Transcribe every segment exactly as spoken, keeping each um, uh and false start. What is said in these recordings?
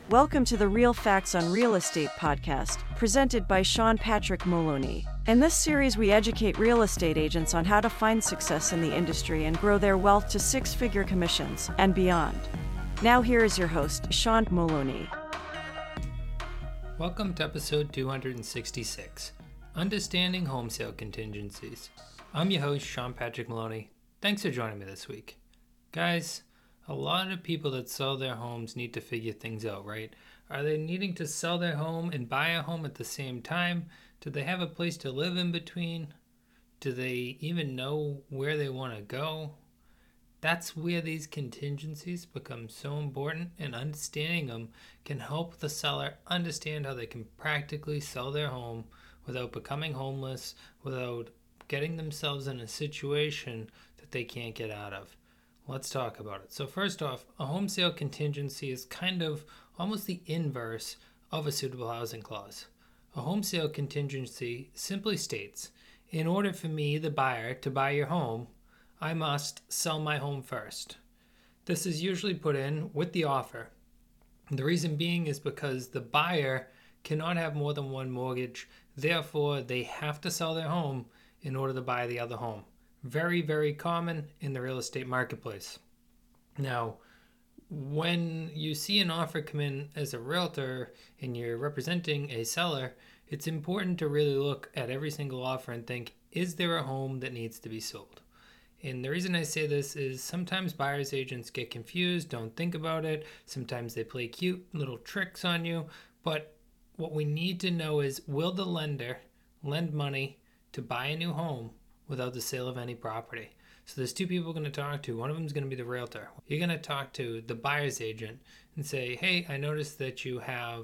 Welcome to the Real Facts on Real Estate podcast, presented by Sean Patrick Moloney. In this series, we educate real estate agents on how to find success in the industry and grow their wealth to six-figure commissions and beyond. Now here is your host, Sean Moloney. Welcome to episode two hundred sixty-six, Understanding Home Sale Contingencies. I'm your host, Sean Patrick Moloney. Thanks for joining me this week. Guys, a lot of people that sell their homes need to figure things out, right? Are they needing to sell their home and buy a home at the same time? Do they have a place to live in between? Do they even know where they want to go? That's where these contingencies become so important, and understanding them can help the seller understand how they can practically sell their home without becoming homeless, without getting themselves in a situation that they can't get out of. Let's talk about it. So first off, a home sale contingency is kind of almost the inverse of a suitable housing clause. A home sale contingency simply states, in order for me, the buyer, to buy your home, I must sell my home first. This is usually put in with the offer. The reason being is because the buyer cannot have more than one mortgage, therefore they have to sell their home in order to buy the other home. Very, very common in the real estate marketplace. Now, when you see an offer come in as a realtor and you're representing a seller, it's important to really look at every single offer and think, is there a home that needs to be sold? And the reason I say this is sometimes buyer's agents get confused, don't think about it. Sometimes they play cute little tricks on you. But what we need to know is, will the lender lend money to buy a new home without the sale of any property? So there's two people going to talk to. One of them is going to be the realtor. You're going to talk to the buyer's agent and say, hey, I noticed that you have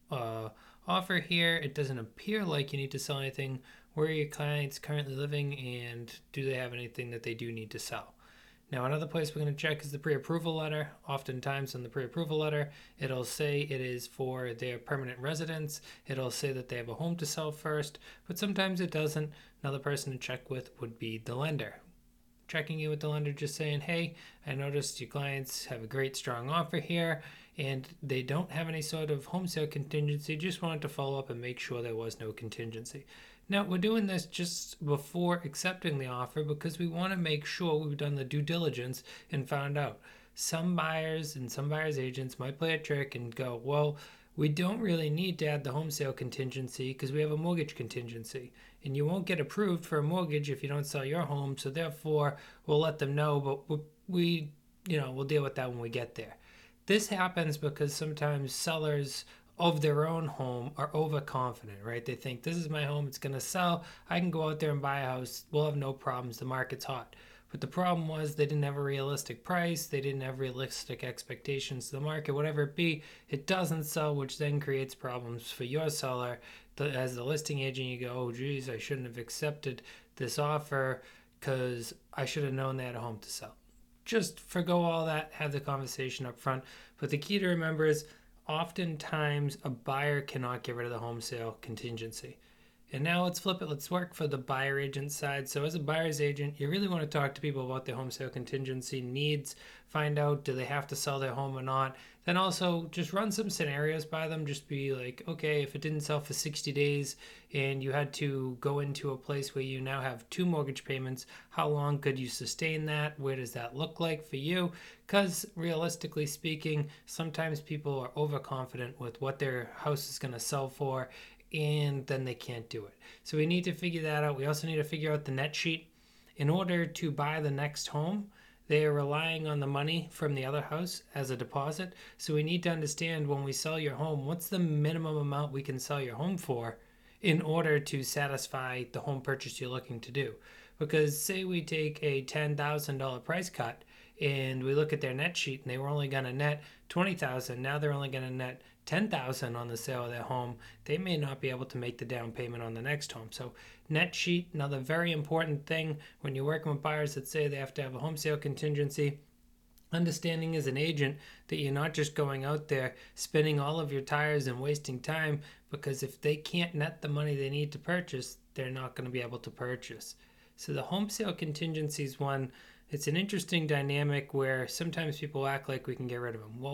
an offer here. It doesn't appear like you need to sell anything. Where are your clients currently living, and do they have anything that they do need to sell? Now, another place we're going to check is the pre-approval letter. Oftentimes in the pre-approval letter, it'll say it is for their permanent residence. It'll say that they have a home to sell first, but sometimes it doesn't. Another person to check with would be the lender. Checking in with the lender, just saying, hey, I noticed your clients have a great strong offer here, and they don't have any sort of home sale contingency. Just wanted to follow up and make sure there was no contingency. Now, we're doing this just before accepting the offer because we want to make sure we've done the due diligence and found out. Some buyers and some buyers agents might play a trick and go, well, we don't really need to add the home sale contingency because we have a mortgage contingency. And you won't get approved for a mortgage if you don't sell your home. So therefore, we'll let them know, but we, you know, we'll deal with that when we get there. This happens because sometimes sellers of their own home are overconfident, right? They think, this is my home, it's going to sell. I can go out there and buy a house. We'll have no problems. The market's hot. But the problem was they didn't have a realistic price. They didn't have realistic expectations to the market, whatever it be. It doesn't sell, which then creates problems for your seller. The, as the listing agent, you go, oh, geez, I shouldn't have accepted this offer because I should have known they had a home to sell. Just forgo all that, have the conversation up front. But the key to remember is, oftentimes a buyer cannot get rid of the home sale contingency. And now let's flip it. Let's work for the buyer agent side. So as a buyer's agent, you really want to talk to people about their home sale contingency needs, find out, do they have to sell their home or not? Then also just run some scenarios by them. Just be like, okay, if it didn't sell for sixty days and you had to go into a place where you now have two mortgage payments, how long could you sustain that? Where does that look like for you? Because realistically speaking, sometimes people are overconfident with what their house is going to sell for, and then they can't do it. So we need to figure that out. We also need to figure out the net sheet. In order to buy the next home, they are relying on the money from the other house as a deposit. So we need to understand, when we sell your home, what's the minimum amount we can sell your home for in order to satisfy the home purchase you're looking to do. Because say we take a ten thousand dollars price cut and we look at their net sheet and they were only going to net twenty thousand dollars, now they're only going to net ten thousand dollars on the sale of their home, they may not be able to make the down payment on the next home. So net sheet, another very important thing when you're working with buyers that say they have to have a home sale contingency. Understanding as an agent that you're not just going out there spinning all of your tires and wasting time, because if they can't net the money they need to purchase, they're not going to be able to purchase. So the home sale contingency is one, it's an interesting dynamic where sometimes people act like we can get rid of them. Well,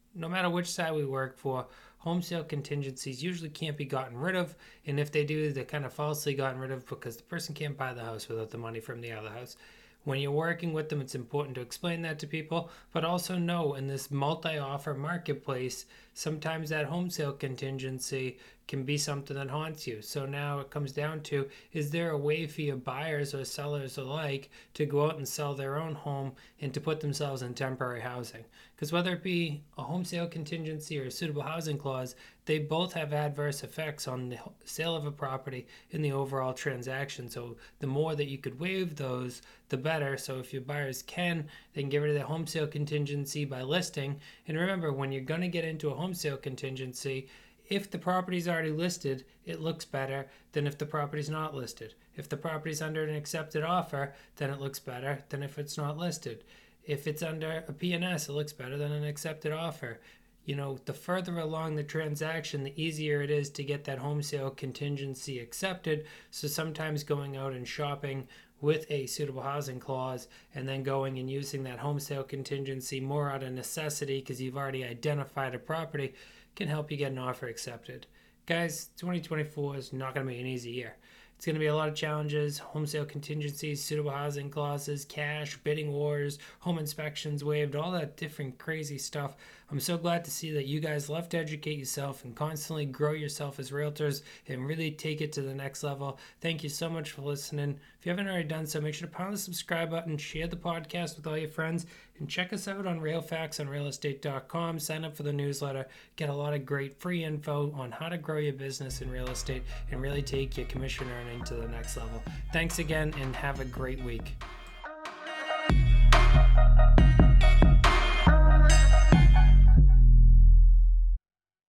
no matter which side we work for, home sale contingencies usually can't be gotten rid of. And if they do, they're kind of falsely gotten rid of because the person can't buy the house without the money from the other house. When you're working with them, it's important to explain that to people, but also know in this multi-offer marketplace, sometimes that home sale contingency can be something that haunts you. So now it comes down to, is there a way for your buyers or sellers alike to go out and sell their own home and to put themselves in temporary housing? Because whether it be a home sale contingency or a suitable housing clause, they both have adverse effects on the sale of a property in the overall transaction. So the more that you could waive those, the better. So if your buyers can, they can get rid of their home sale contingency by listing. And remember, when you're going to get into a home sale contingency, if the property's already listed, it looks better than if the property's not listed. If the property's under an accepted offer, then it looks better than if it's not listed. If it's under a P and S, it looks better than an accepted offer. You know, the further along the transaction, the easier it is to get that home sale contingency accepted. So sometimes going out and shopping with a suitable housing clause and then going and using that home sale contingency more out of necessity because you've already identified a property can help you get an offer accepted. Guys, twenty twenty-four is not going to be an easy year. It's going to be a lot of challenges: home sale contingencies, suitable housing clauses, cash, bidding wars, home inspections waived, all that different crazy stuff. I'm so glad to see that you guys love to educate yourself and constantly grow yourself as realtors and really take it to the next level. Thank you so much for listening. If you haven't already done so, make sure to pound the subscribe button, share the podcast with all your friends, and check us out on RealFacts on real estate dot com. Sign up for the newsletter. Get a lot of great free info on how to grow your business in real estate and really take your commission earning to the next level. Thanks again and have a great week.